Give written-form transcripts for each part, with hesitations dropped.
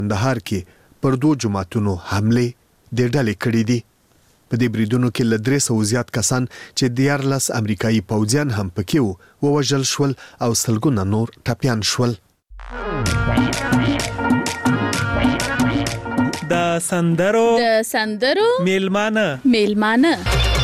کندهار کې پر 2 جماعتونو حمله د ډلې کړې دي. په دې بریدونو کې له 300 زیات کسان چې 14 امریکایي پوځیان هم پکې ووژل شول او سلګونه نور ټپیان شول. د سندرو میلمانه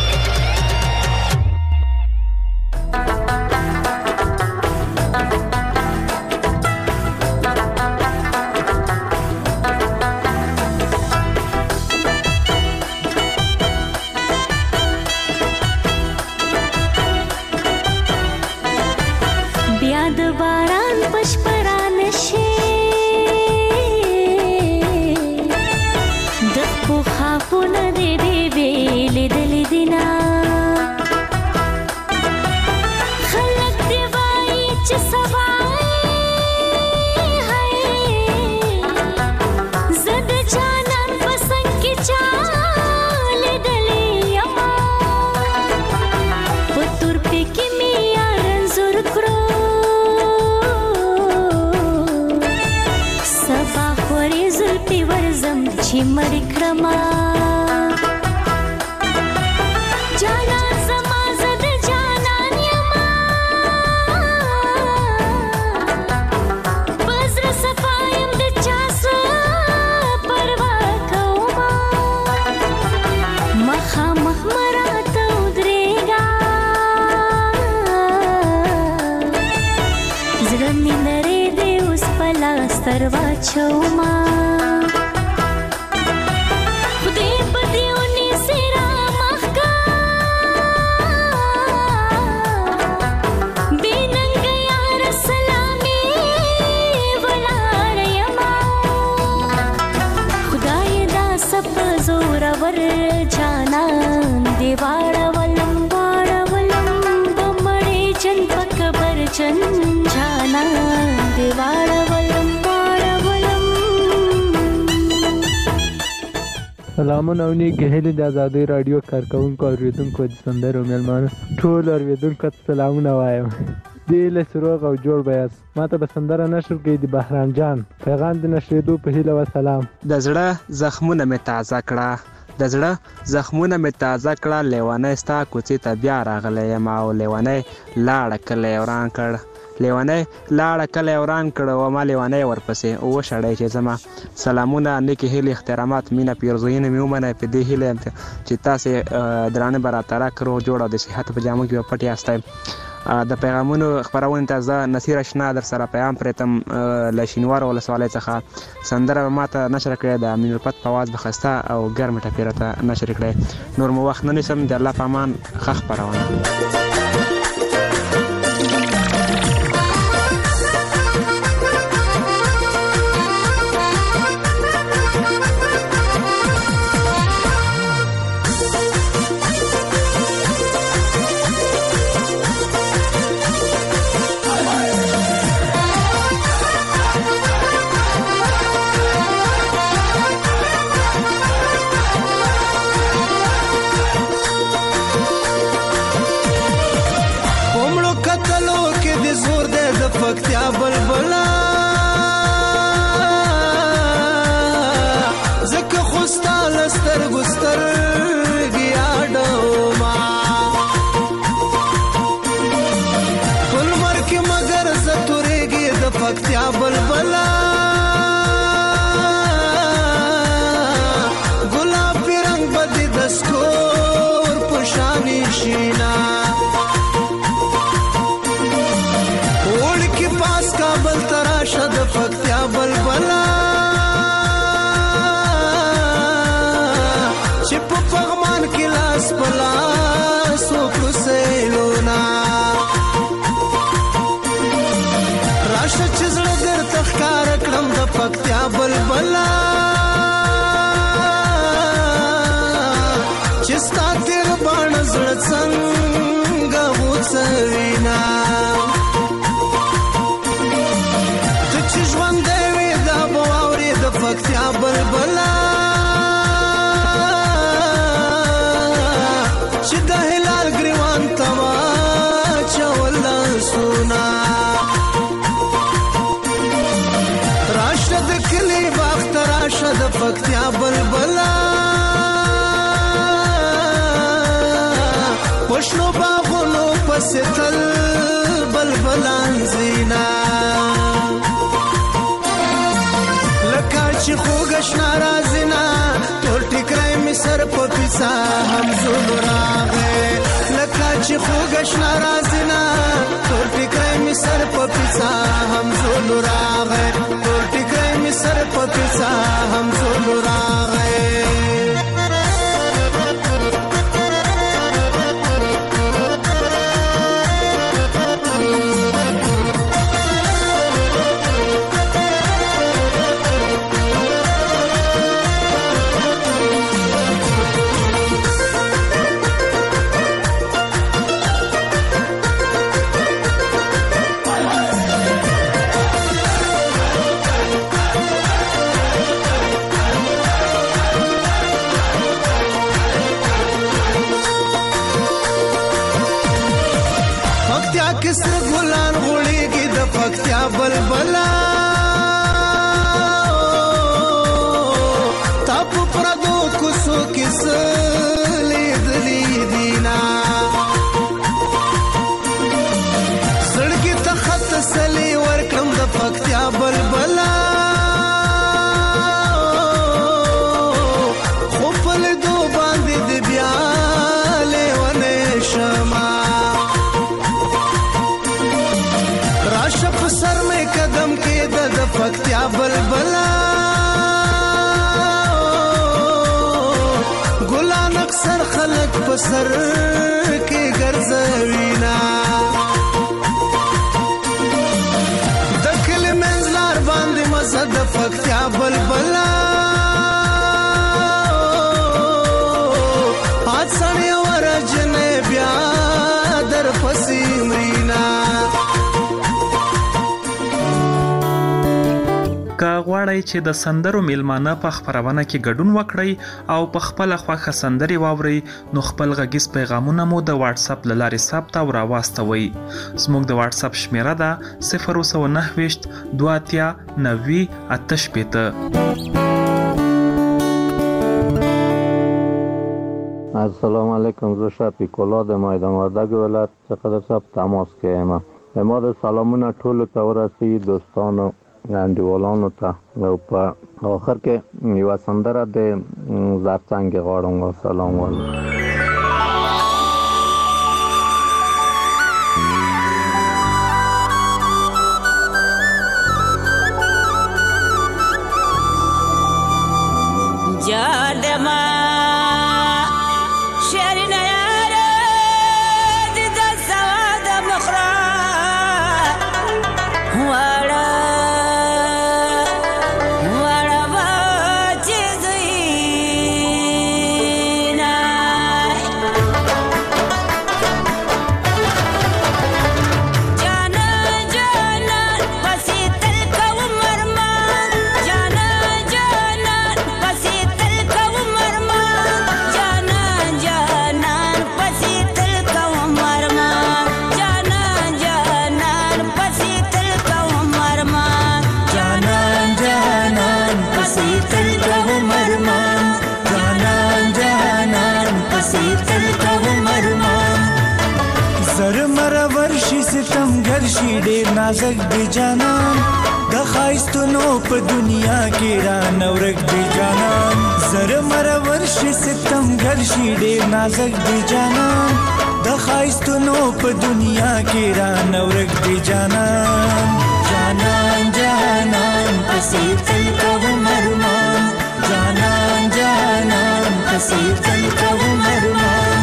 سلامونه او نیکې هیلې د ازادۍ راډیو کارکوونکو اورېدونکو د سندرو میلمانه ټولو اورېدونکو ته سلامونه وایم. دې هیلې روغ او جوړ به یاست. ما ته به سندره نشر کړي د بهرام جان پیغام د نشرېدو په هیله و سلام. د زړه زخمونه مې تازه کړه لیوانۍ ستا کوڅې ته بیا راغلی یم او لیوانۍ لاړه کلی وران کړ و ما لیوانۍ ورپسې وشړی چې زما سلامونه نیکې هیلې احترامات مینه پیرزویونه مې ومنئ په دې هیله چې تاسې درانه به راته راکړو جوړ او د صحت په جامو کې به پټ یاستی. د پیغامونو خپرونې ته زه نصیر اشنا در سره پیغام پرېتم له شینوار ولسوالۍ څخه. سندره به ما ته نشر کړې د امین الفت په اواز به ښایسته او ګرمې ټپې راته نشر کړې. نور مو وخت نه نیسم. د الله په امان ښه خپرونه. پکتیا بلبلا زکه خوستا لستر ګستر گیاډو ما پلمر کې مگر زتورېږي د پکتیا بلبلا ګلابي رنگ بدې د سکور په شانې شینا کابل تراشه د پکتیا بلبلا چې په پغمان کې لاس په لاس وکړسیلونا راشه چې زړه درته ښکاره کړم د پکتیا بلبلا چې ستا تېر باڼه زړه څنګه غوڅوینا پکتیا بلبلا شد پکتیا بلبلا پښنو باغونو پسې تل بلبلان زینا لکه چې خوږش ناراضینا ټول ټیکرای می سر په پیسا هم زول راغې لکه چې خوږش ناراضینا ټول ټیکرای می سر په پیسا هم زول راغې ټول ټیکرای می سر په پیسا هم زول راغې کسر ګلان غوړيږي د پکتیا بلبلا تاپ پردو کوسو کس لیدلی دینا سړکی ته خط سلی ورکم د پکتیا بلبلا خو په دو باندې د بیا لیونه شما سر میں قدم کے د پکتیا بلبلا ګلان اکثر خلق پسر کے ګرځوینا دکل منزلار باندې مزد پکتیا بلبلا حادثه ورجنه بیا در پسیمرینا که غواړئ چې د سندرو میلمانه په خپرونه کې ګډون وکړئ او په خپل خوښه سندرې واورئ نو خپل غږیز پیغامونه مو د واتس اپ له لارې ثبت او راواستوئ. زموږ د واتس اپ شمیره ده 029 23 90 88. السلام علیکم. زه شفیق الله د میدان وردګ ولایت څخه در څخه تماس کوم. ما د سلامونه ټولو ته ورسي دوستانو انډیوالانو ته او په آخر کې یو سندره د زرڅنګ غواړم. سلام علیکم. جادما شرنا یاره د سواد مخرا وړه شي ډېر نازک دی جانان د خایستونو په دنیا کې را نورک دی جانان زره مرور شي ستمګر شي ډېر نازک دی جانان د خایستونو په دنیا کې را نورک دی جانان جانان جانان پسې تل کوم ارمان جانان جانان پسې تل کوم ارمان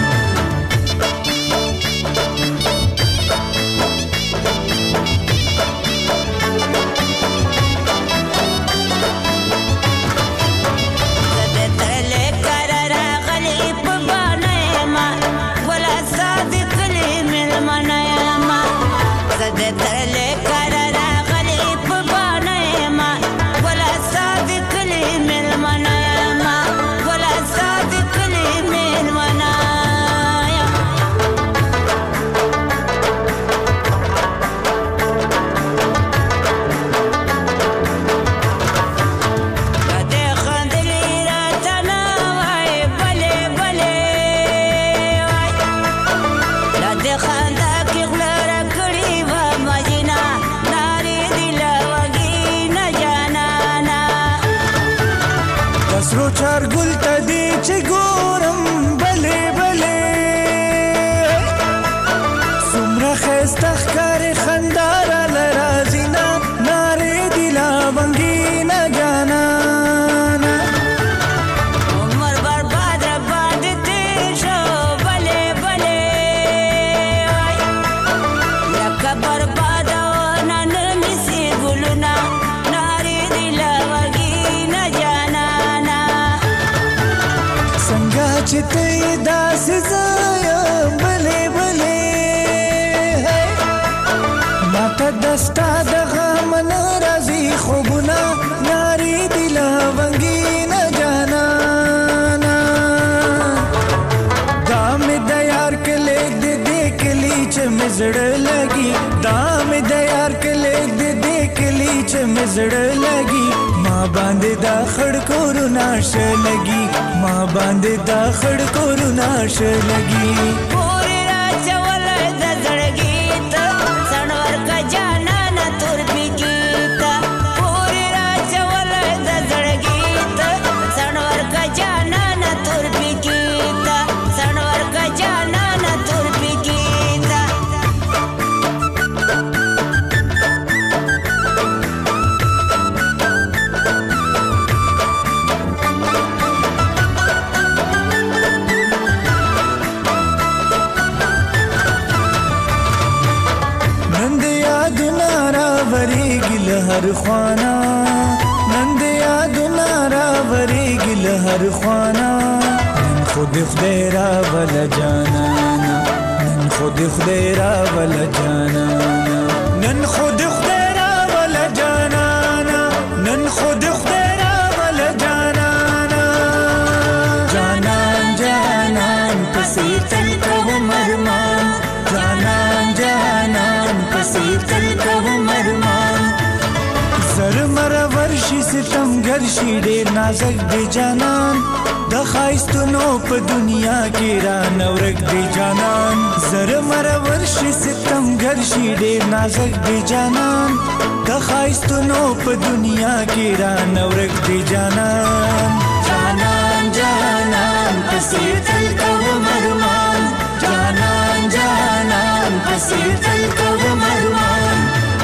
سرو چار ګل ته دې چې ګورم بلې بلې څومره ښایسته ښکارې خندا راله راځي نه نارې دي لا بنګینه جانانه عمر برباد رباد تیر شو بلې بلې لکه برباد نن نیسي ګلونه نارې دي لا بنګینه جانانه څنګه چې ته یې داسې زه یم بلې بلې ماته دستا د غم نه راځي خوبونه نارې دي له ونګینه جانانه دا مې د یار کلی د دې کلي چې مې زړه لګي دا مې د یار کلی د دې کلي چې مې زړه لګي ما باندې دا خړ کورونه ښه لګي ما باندې دا خړ کورونه ښه لګي پورې راچولی د زړګي ته څڼور که جانانه تور پیکي ته پورې راچولی د زړګي ته څڼور که جانانه تور پیکي ته څڼور که جانانه تور پیکي ته نن د یادونه راورېږي له هر خوانا نن د یادونه راورېږي له هر خوانا نن خو د خدای راوله جانانا نن خو د خدای راوله جانانا نن خو د خدای راوله جانانا نن خو د خدای راوله جانانا جانان جانان پسې تل کوم ارمان جانان جانان پسې تل کوم ارمان زر مره ورشي ستمګر شي ډېر نازک دی جانان د ښایستونو په دنیا کې رانه ورک دی جانان زر مره ورشي ستمګر شي ډېر نازک دی جانان د ښایستونو په دنیا کې رانه ورک دی جانان جانان جانان پسې تل کوم ارمان جانان جانان پسې تل کوم ارمان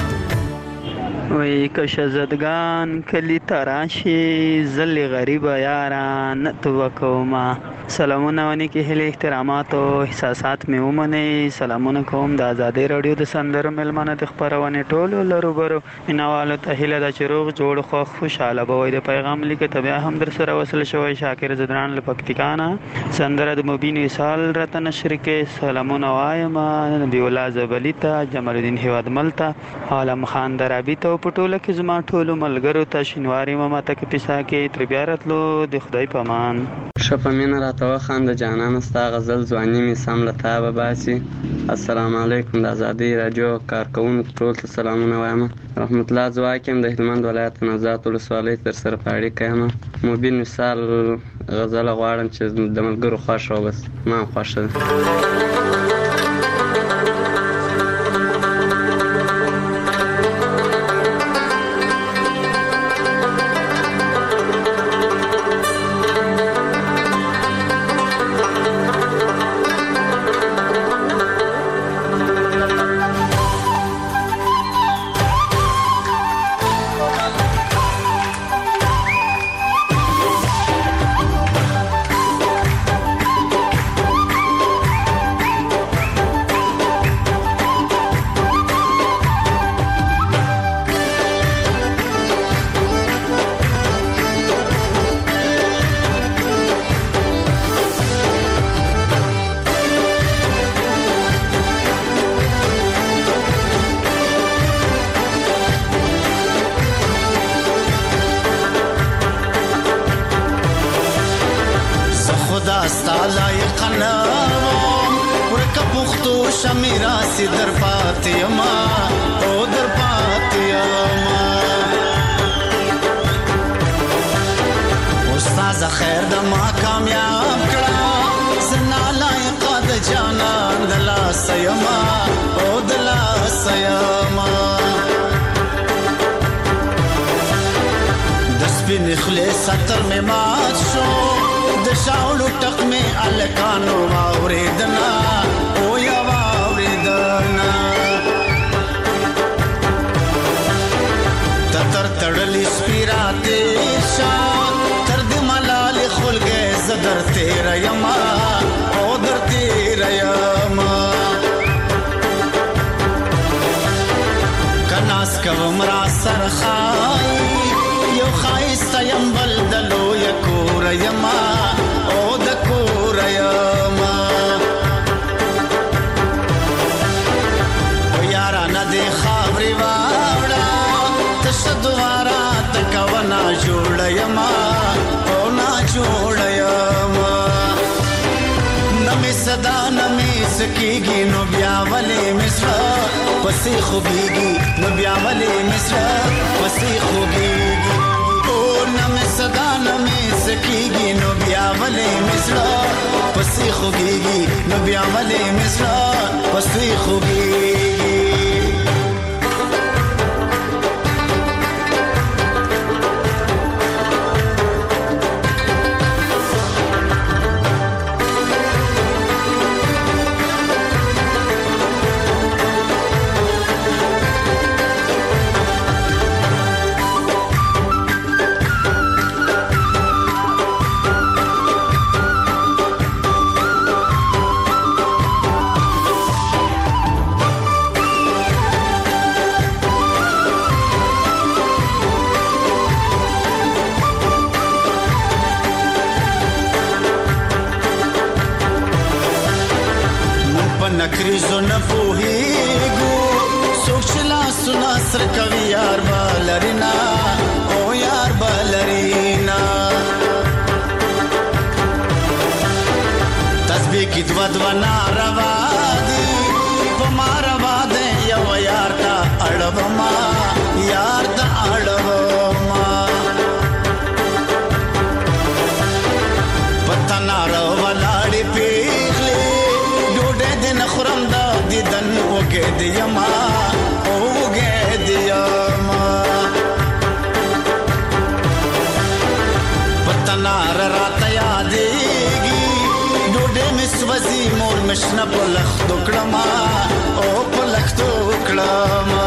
وی که شزدگان کلی تراشی زل غریب یاران توکوما سلامونه ونی کې هلي احترامات او احساسات مې ومني سلامونه کوم د آزادۍ رادیو د سندرو ملمنه د خبرونه ټولو لروبرو انوالو ته هله د چروغ جوړ خو خوشاله بوي د پیغام لیک ته بیا هم در سره وصل شوی شاکر زدران لپکتیکانا سندره د مبین وصال رته نشر کې سلامونه وایم نبی الله زبلیتا جمال الدین هواد ملتا عالم خان درابی ته پټوله کې زما ټولو ملګرو ته شینواری ماما ته کې پیسا کې تر بیا راتلو د خدای پامان شپمینه راته خان د جانان ستا غزل ځواني می سم لتا به باسي السلام علیکم د آزادۍ رادیو کارکونکو ټول ته سلامونه وایم رحمت الله زواکم د هلمند ولایت نوزاد ولسوالۍ تر سره پاړی کایم مبین مثال غزل غواړم چې د ملګرو خوښ او بس ما خوښ شمیراسی در پاتیما او در پاتیما استاد خیر د ما کامیاب کړه زنا لایق د جانان دلا سیما او دلا سیما سپین خلی ستر می مات شو د شاولو ټق می الکانو واوریدنا او یا واوریدنا تر تړلی سپیراته شان تر د ملال خلګه زدر تیر یما او در تیر یما کناس کوم را سرخای یو خایست یم بلدلو یکور یما او د کور یما او یارا ندی خبري واړه تشدوارا تکونا جوړ یما او نا جوړ یما نمی صدا نمی سکیږي نو بیا ولې مصر پسې خوږيږي نو بیا ولې مصر پسې خوږيږي او نمی صدا نمی سکیږي نو بیا ولې مصر پسې خوږيږي نو بیا ولې مصر پسې خوږيږي نکریزو نپوهیگو سوچلا سنا سر کوي یار بالرینا او یار بالرینا تسبیح کی دو ناروا دی پماروا دے یو یار تا اڑوما یار تا اڑوما پتا ناروا لاړی پیغلی خرم دا دیدن وګه دیما اوګه دیما پتنار رات یادېږي ډوډۍ مسوځي مور مشنه په لخت وکړما او په لخت وکړما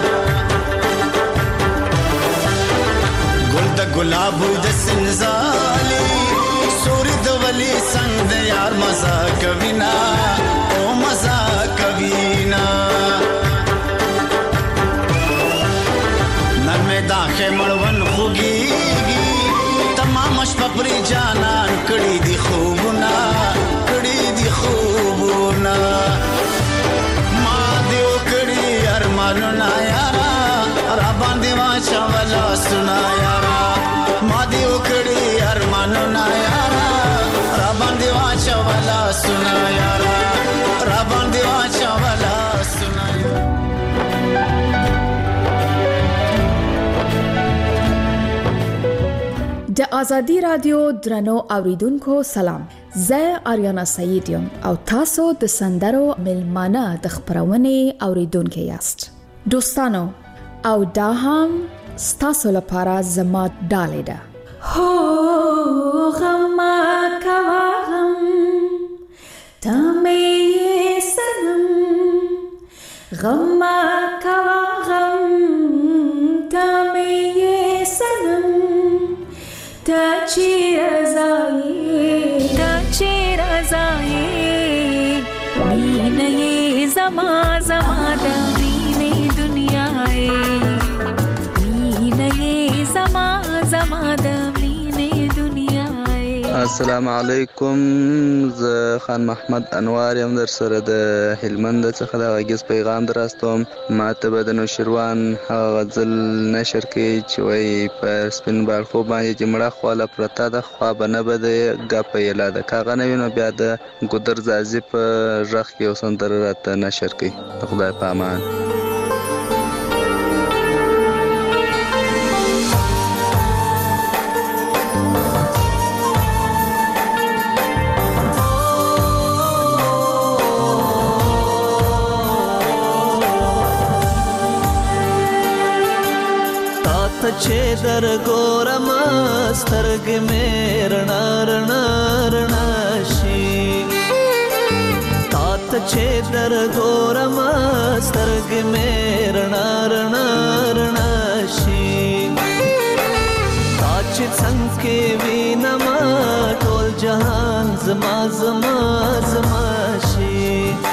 ګل د ګلاب د سنزالي سوري د ولی څنګ د یار مزه کوینا مزا کبینا نن میں داخے مړون خوږیږي تمام شپه پرې جانان کړي دي خوبونه ما دیو کړي ارمانونه یارا را باندې واچا ولا سنا یارا ما دیو کړي ارمانونه یارا را باندې واچا ولا سنا یارا د آزادی رادیو درنو اوریدونکو سلام زه آریانا سعید یم او تاسو د سندرو ملمانه د خبرونه اوریدونکو یاست دوستانو او دا هم ستاسو لپاره زما ډالې ده هو غم کوم تمه سنم غم کوم تمه سنم تا چیر ازائی مینه زما د مینه دنیا مینه زما د مینه دنیا. السلام علیکم، زه خان محمد انوار یم در سره د هلمند څخه د غږیز پیغام دراستوم. ماته به د نوشیروان هغه غزل نشر کړي چې وایي پر سپین باړخو باندې چې مړه خواله پرته ده خوا به نه به د ګپه یې لا ده که هغه نه وي نو بیا د ګودر ځاځي په غږ کې یو سندره راته نشر کړي. د خدای په امان. چې در ګورم سترګې مې رڼا رڼا رڼا شي تا ته چې در ګورم سترګې مې رڼا رڼا رڼا شي تا چې څنګه وینم ټول جهان زما زما زما شي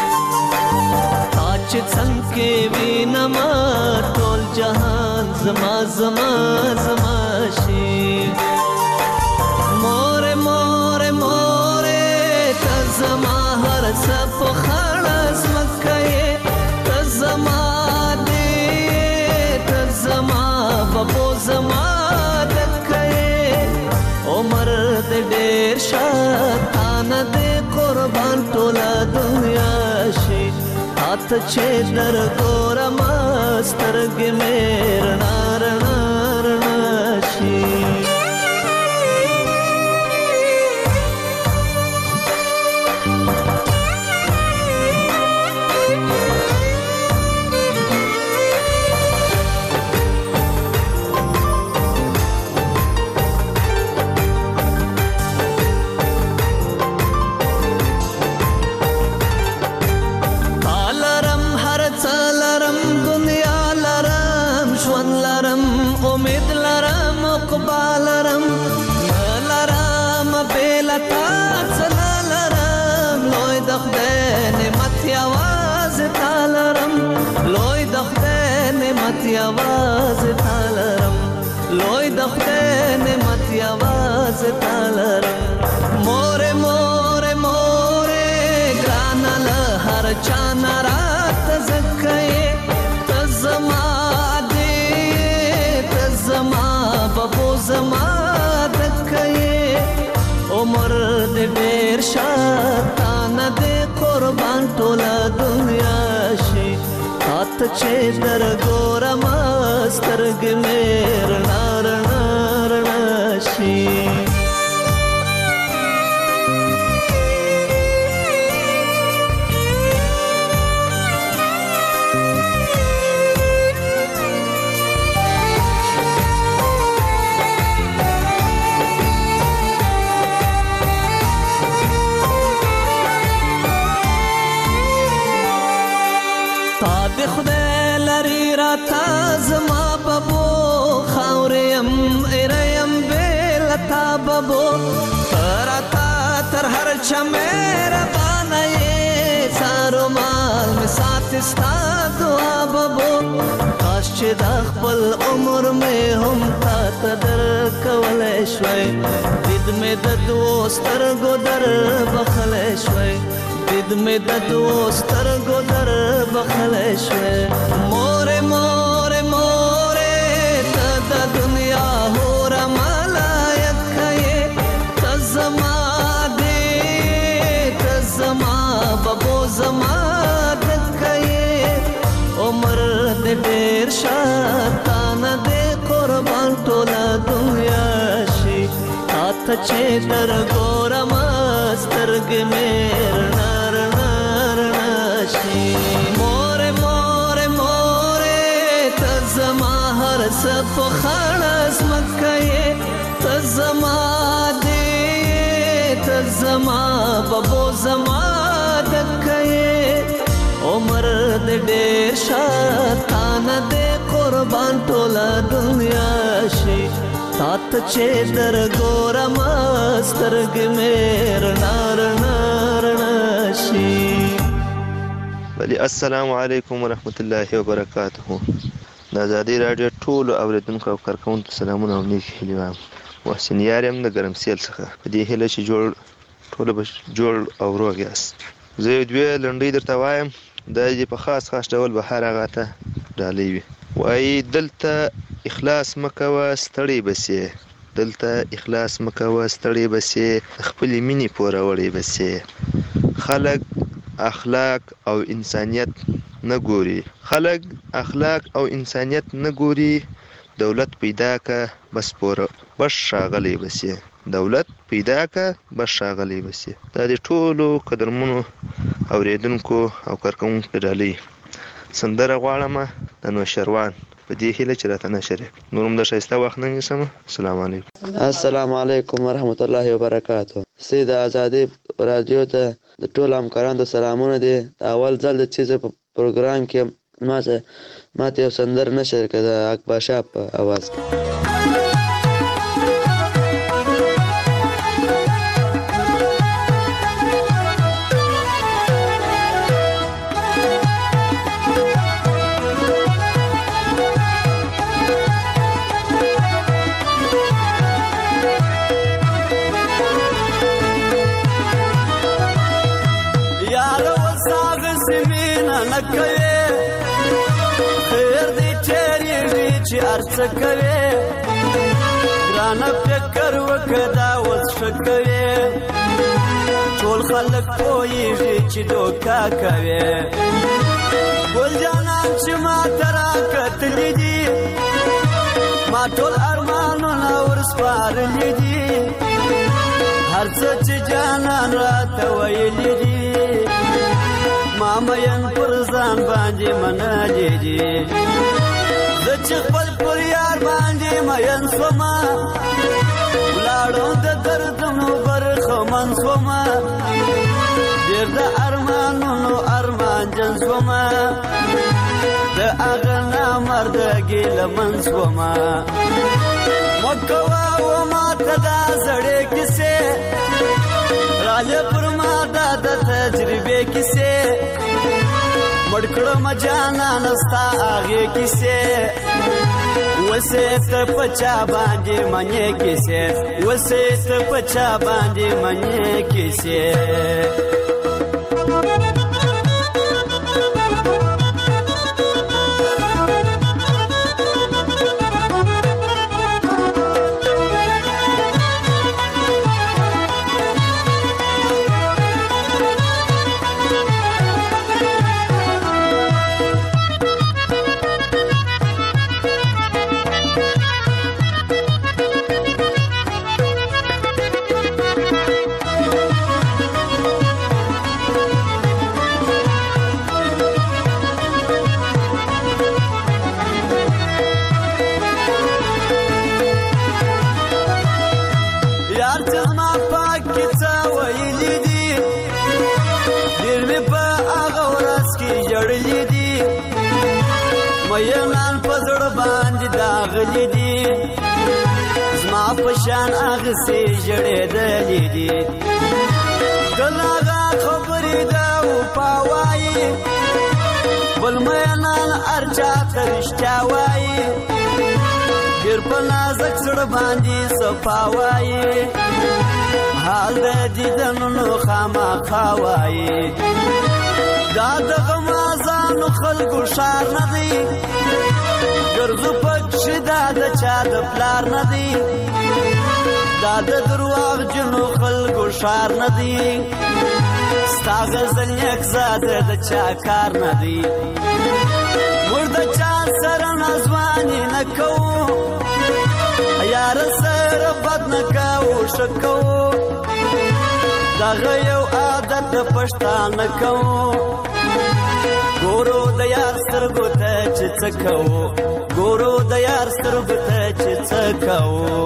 تا چې څنګه وینم ټول جهان زما زما زما شي مور مور مور ته زما هر څه په خلاص مکه ته زما دې ته زما بابو زما دکه عمر دې ډېر شاتان دې قربان ټوله دنیا شي هات چې در ګورم سترګې مې رڼا رڼا رڼا شي आवाज तालरम लोय दखते ने मती आवाज तालरम मोरे मोरे मोरे ग्रानल हर चाना रात जक्के तजमा दे तजमा बबो जमा दक्के उमर दे ढेर शातान दे कुर्बान टोला दुनिया शी हाथ चे दर ګورم سترګې مې رڼا رڼا رڼا شي زما بابو خاوریم اریم بیلتا بابو تراتا تر هر چا میرا بانای سارو مال می ساتستا دعا بابو کاش چې د خپل عمر می هم تا تدر کولای شوي دید می د دوستر ګدر بخلای شوي دید می د دوستر ګدر بخلای شوي مور مور دنیا ہو رمالایت کھئے تزما دے تزما ببو زما دکھئے عمر دے ڈیر شاتان دے قربان ٹولا دنیا شی ہاتھ چے در گورم سترگ میر نار نار ناشی مورے مورے مورے تزما هر سپ خلاص مکه تزما دې تزما بابو زما دکه عمر دې ډېر شاتان دې قربان ټوله دنیا شي تات چې در ګورم سترګې مې رڼا رڼا رڼا شي ولی السلام علیکم ورحمت الله وبرکاته د ازادي رادیو ټولو اوریدونکو او کارکوونکو سلامونه او نیک هیلې وایم محسن یار یم د ګرمسیل څخه په دې هیله چې ټوله به جوړ او روغ یاست زه یو دوې لنډۍ درته وایم دا دې په خاص ډول به هر هغه ته ډالۍ وي وایي دلته اخلاص مه کوه ستړی به سې دلته اخلاص مه کوه ستړی به سې خپلې مینې پوروړی به سې خلک اخلاق او انسانیت نه ګوري خلک اخلاق او انسانیت نه ګوري دولت پیدا که بس ښاغلی بسې دولت پیدا که بس ښاغلی بسې دا د ټولو قدرمنو اوریدونکو او کارکوونکو ډالۍ سندره غواړمه د نوشروان په دې هیله چې راته نشر نور هم د ښایسته وخت نه نیسم. السلام علیکم. السلام علیکم ورحمت الله وبرکاته. سید آزادی رادیو ته د ټولو همکارانو سلامونه دي. اول ځل د چیزه په پروګرام کې ماته یو سندر نشر کړه د اکبر شاه په اواز کې. ارڅ کوي ګرانه فکر وکدا اوس شکوي ټول خلک پوهیږي چې دوکا کوي ګل جانان چې ما ترا کتلې دي ما ټول ارمانونه ورسپارلې دي هر څه چې جانان راته ویلې دي ما مین پر ځان باندې منلې دي چې خپل پر یار باندې مین سوما ولاړو د دردونو برخمن سوما ډېر د ارمانونو ارمان جن سوما د هغه نامردګي لمن سوما مکوا و ماته دا زړې کیسې راځه پر ما دا د تجربې کیسې مړکړه مجانا نستا هغه کیسه وسه ته پچا باندې منې کیسه وسه ته پچا باندې منې کیسه پشان اغه سي جړې دلې دي دلاغه خبرې دا او پاوای بل مې نن ارچا ترشتا وای ډېر په نازک سړ باندې صفاوای حال دې دنو خامہ خاوای دا دغه مازانو خلکو شار نه دی ګرځو پکښ دا د چا د پلار نه دی دا د درواغ جنو خلکو شار نه دی ستا غزل یک زاده د چا کار نه دی موږ د چا سره نازواني نه کوو یار سره بد نه کوو ښه کوو دغه یو عادت د پښتانه کوو ګورو د یار سترګو ته چې څه کوو ګورو د یار سترګو ته چې څه کوو.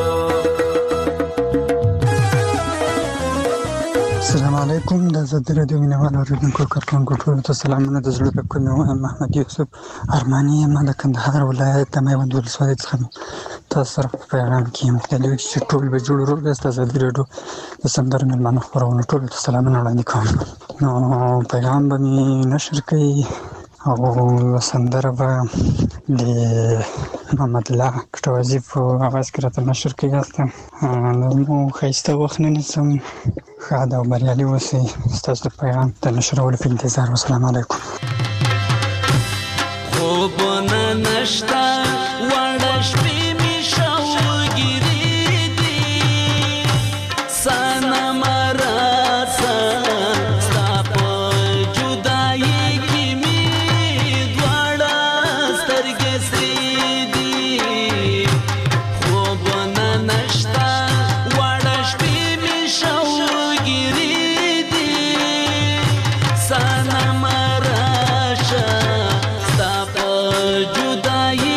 السلام علیکم د آزادي راډیو مینوالو اوریدونکو کارکوونکو ټولو ته سلامونه د زړه له کومې وایم. محمد یوسف ارماني یم د کندهار ولایت د میوند ولسوالۍ څخه تاسو سره په پیغام کې یم دلته چې ټول به جوړ روغ یاست. آزادي راډیو د سندرو مېلمانه خپرونه ټولو ته سلامونه وړاندې کوم. نو پیغام به مې نشر کوي او سندره به د محمد الله کټوازي په اواز کې راته نشر کوي. هستم نو ښایسته وخت نه نیسم. ښاد او بریالي اوسئ. ستاسو د پیغام د نشرولو په انتظار. والسلام علیکم. خوبونه نشته وړه شپې مې شوګیرې دي صنم راسه ستا په جدایي کې مې دواړه سترګې سرې دي. خوبونه نشته وړه شپې مې شوګیرې دي صنم راشه ستا په جدایي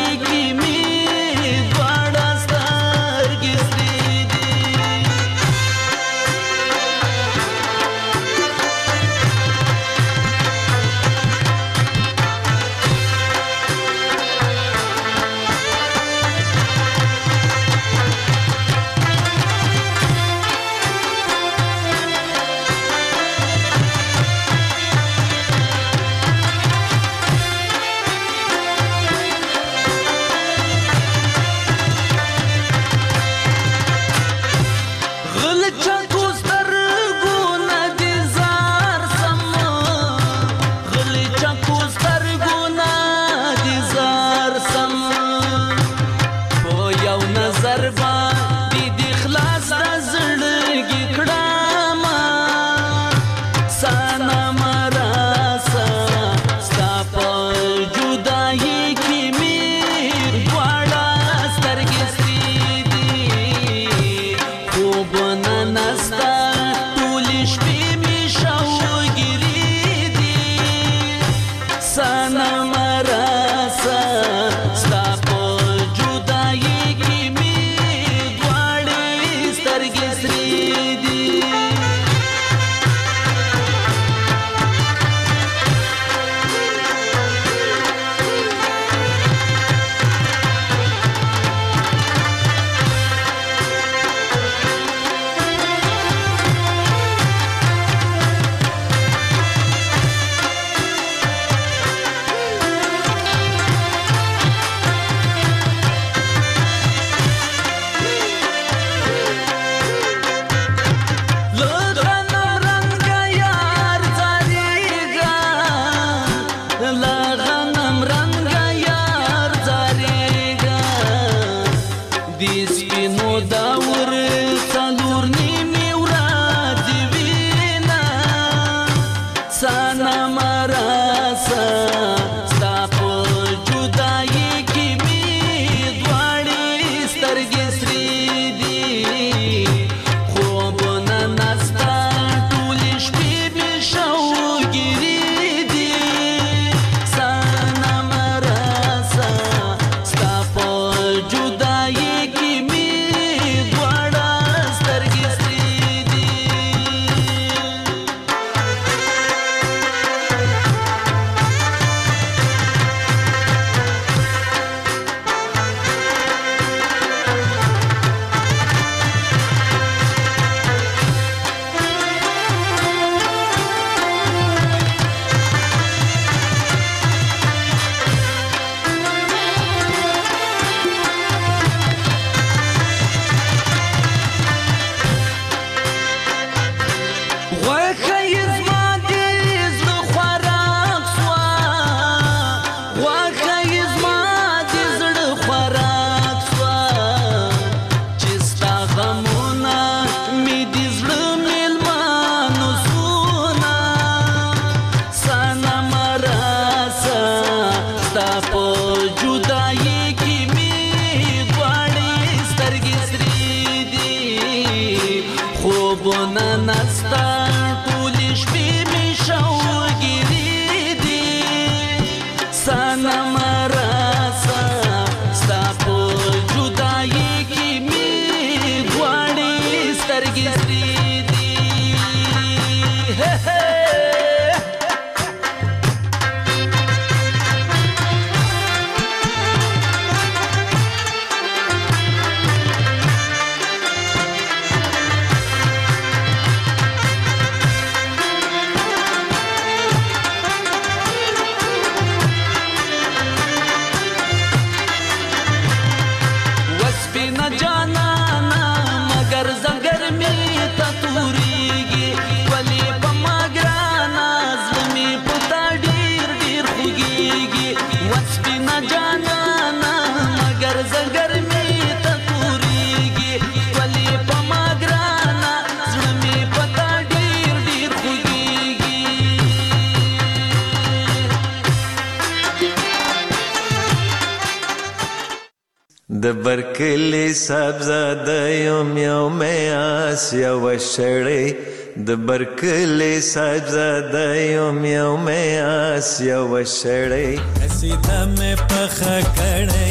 د برکلی صاحبزاده یم یو میاس یو شړی د برکلی صاحبزاده یم یو میاس یو شړی سیده مې پخه کړی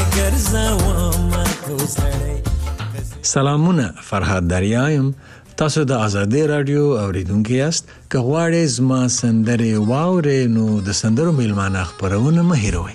ګرځوم کوسړی. سلامونه، فرهاد دریایم. تاسو د آزادۍ رادیو اوریدونکي یاست. که غواړئ زما سندرې واورئ نو د سندرو میلمانه خپرونه مه هېروئ.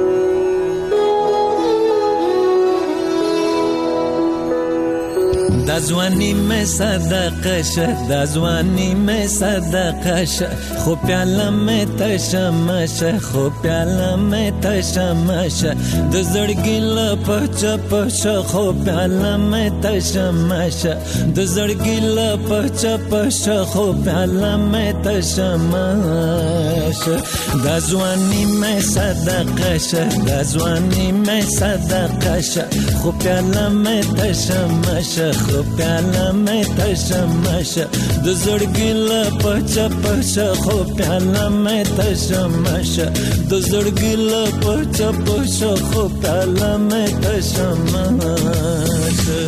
د دا ځواني مې صدقه شه دا ځواني مې صدقه شه خو پیاله مې تشه مشه خو پیاله مې تشه مشه د زړګي له پچه پشه خو پیاله مې تشه مشه د زړګي له پچه پشه خو پیاله مې تشه مشه دا ځواني مې صدقه شه دا ځواني مې صدقه شه خو پیاله مې تشه مشه خو پیاله مې تشه مشه د زړګي له پچه پشه خو پیاله مې تشه مشه د زړګي له پچه پشه خو پیاله مې تشه مشه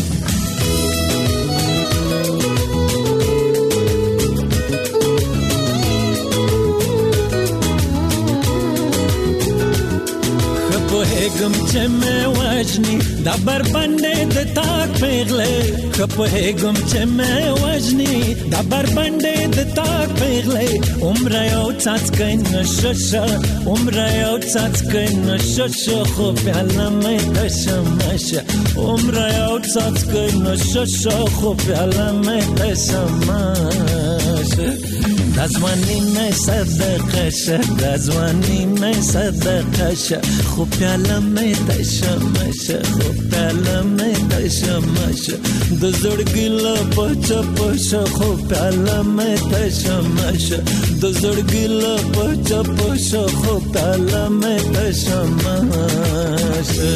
پوهېږم چې مې وژني دا بربنډې د تاک پیغلې ښه پوهېږم چې مې وژني دا بربنډې د تاک پیغلې عمره یو څاڅکی نشه شه عمره یو څاڅکی نشه شه خو پیاله مې تشه مشه عمره یو څاڅکی نشه شه خو پیاله مې تشه مشه دا ځواني مې صدقه شه دا ځواني مې صدقه شه خو پیاله مې تشه مشه خو پیاله مې تشه مشه د زړګي له پچه پشه خو پیاله مې تشه مشه د زړګي له پچه پشه خو پیاله مې تشه مشه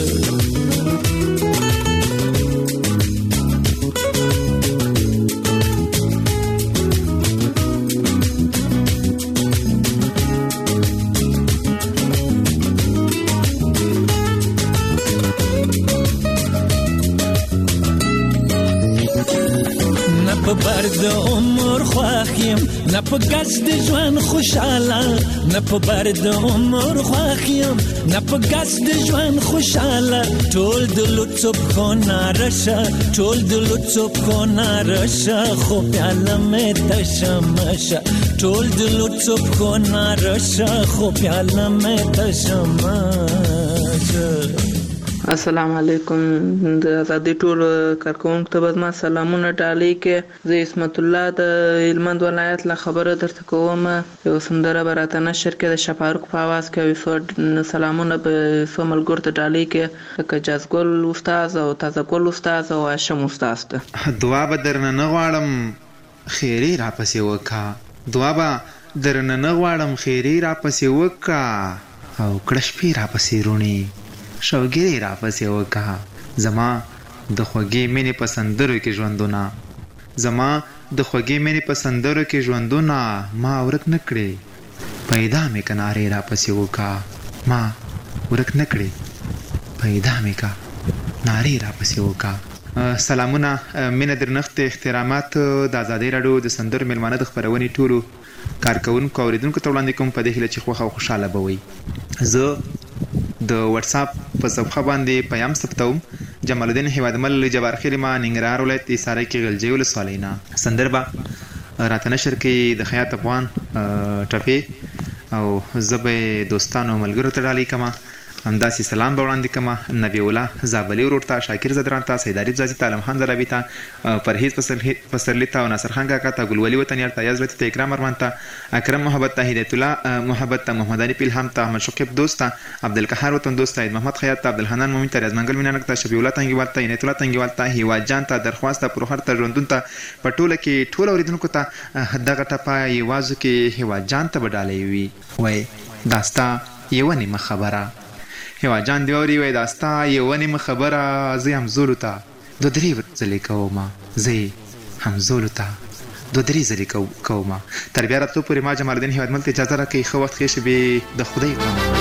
په بر د عمر خوښ یم نه په ګز د ژوند خوشحاله نه په بر د عمر خوښ یم نه په ګز د ژوند خوشحاله ټول د لوڅو پښو نارشه ټول د لوڅو پښو نارشه خو پیاله مې تشه مشه ټول د لوڅو پښو نارشه خو پیاله مې تشه مشه السلام علیکم د آزادۍ ټول کارکونکو ته به زما سلامونه ډالۍ کې زه عصمت الله د هلمند ولایت له خبره درته کوم یو سندره به راته نشر کې د شفاروق په اواز کې څو سلامونه به څو ملګرو ته ډالۍ کې لکه جازګل استاد او تازه ګل استاد او هاشم استاد ته دعا به درنه نه غواړم خیرې راپسې وکړه دعا به درنه نه غواړم خیرې راپسې وکړه او کړه شپې راپسې روڼې شوګیرې راپسې وکړه زما د خوږې مینې په سندرو کې ژوندونه زما د خوږې مینې په سندرو کې ژوندونه ما ورک نه کړې پیدا مې که نارې راپسې وکړه ما ورک نه کړې پیدا مې که نارې راپسې وکړه سلامونه مینه درنښت احترامات د آزادۍ راډیو د سندرو میلمانه د خپرونې ټولو کارکونکو او اورېدونکو ته وړاندې کوم په دې هیله چې خوښه او خوشحاله به وئ زه د واتس اپ په صفحه باندې پیام ثبتوم جمال الدین هیوادمل جبار خیل ما ننګرهار ولایت ایساره کې غلجی ولسوالۍ نه سندربه راته نشر کې د خیاط افغان ټپې او زه به دوستانو ملګرو ته ډالۍ کوم همداسې سلام به وړاندې کوم نبی الله زابلي ورور ته شاکر زدران ته سید عارف زازي ته علم خان زرابي ته پرهیز پسرلی ته او ناصر خان کاکا ته ګلولي وطنیار ته یزرت ته اکرام ارمان ته اکرم محبت ته هدایت الله محبت ته محمد علي پیلهم ته احمد شقیب دوست ته عبدالقهار وطن دوست ته محمد خیاط ته عبدالحنان مومن ته رضمنګل مینانک ته شفیع الله تنګیوال ته عنایت الله تنګیوال ته هیواد جان ته درخواست ته پروخر ته ژوندون ته پټوله کې ټول اوریدونکو ته دغه ټپه یوازو کې هیواد جان ته بدالې وي وای داستا یو نیمه خبره هیواد جان دی اوري وای داستا یو نیمه خبره زه هم زولو ته دو درې ځلې کوم زه هم زولو ته دو درې ځلې کوم تر بیا راتلو پورې ما جمال الدین هیوادمل ته اجازه راکړئ ښه وخت ښې شپې د خدای په امان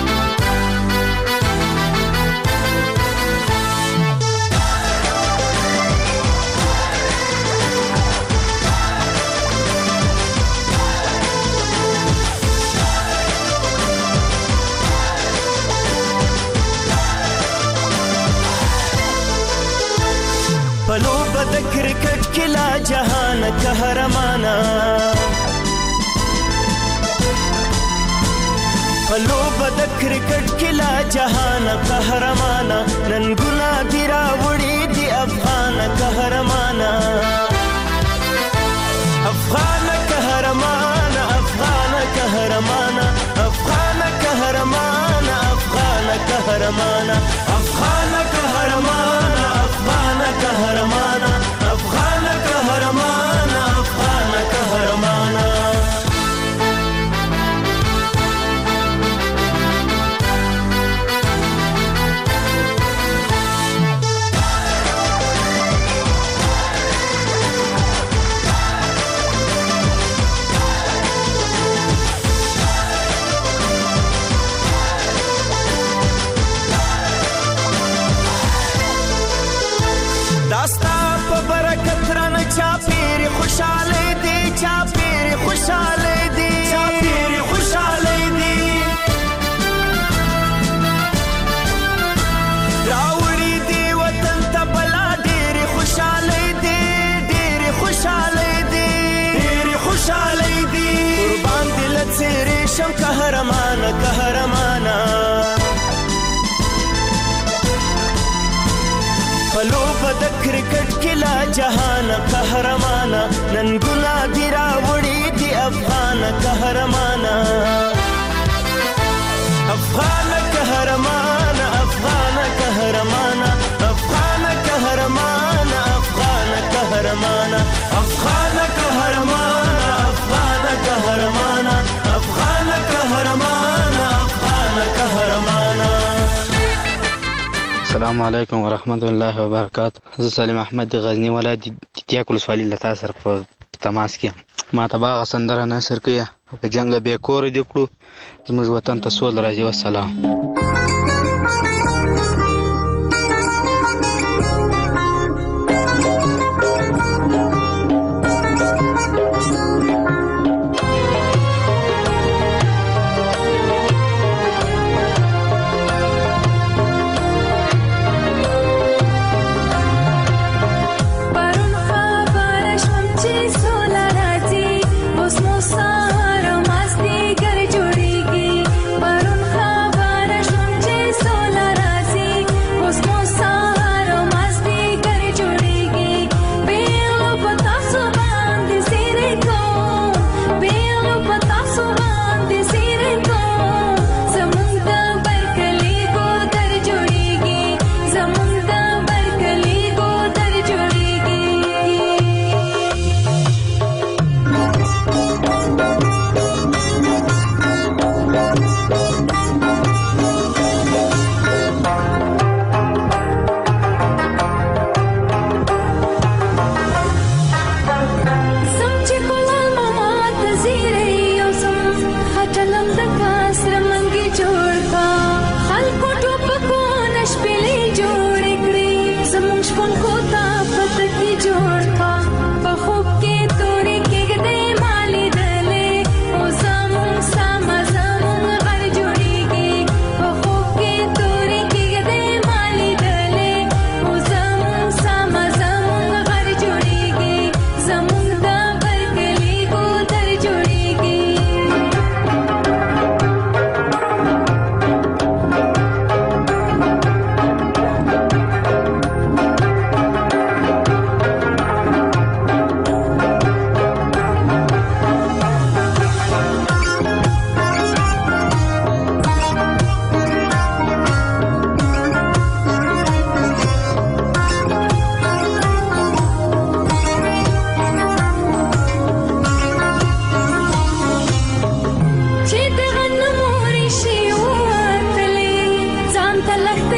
پلوبه د کرکټ کې لا جهان قهرمانا پلوبه د کرکټ کې لا جهان قهرمانا نن ګنا دی راوړي دی افغان قهرمانا افغان قهرمانا افغان قهرمانا افغان قهرمانا افغان قهرمانا افغان قهرمانا افغان قهرمانا افغان قهرمانا افغان قهرمانا داستا په برکت رانه چا پیری خوشاله دی چا پیری خوشاله دی چا پیری خوشاله دی راوړي دی وطن ته بلا ډېرې خوشاله دی ډېرې خوشاله دی ډېرې خوشاله دی قربان دې له څېرې شم قهرمانه قهرمانه پلوبه د کرکټ کې لا جهان قهرمانا نن ګنا دی راوړي دی افغان قهرمانا افغان قهرمانا افغان قهرمانا افغان قهرمانا افغان قهرمانا افغان قهرمانا افغان قهرمانا افغان قهرمانا افغان قهرمانا. السلام علیکم ورحمت الله وبرکاته. زه سلیم احمد د غزنی ولایت د تیاک ولسوالۍ له تاسو سره په تماس کې یم. ما ته به هغه سندره نثر کوي که جنګ بې کوره دې کړو زموږ وطن ته سوله راځي. والسلام. Thank you.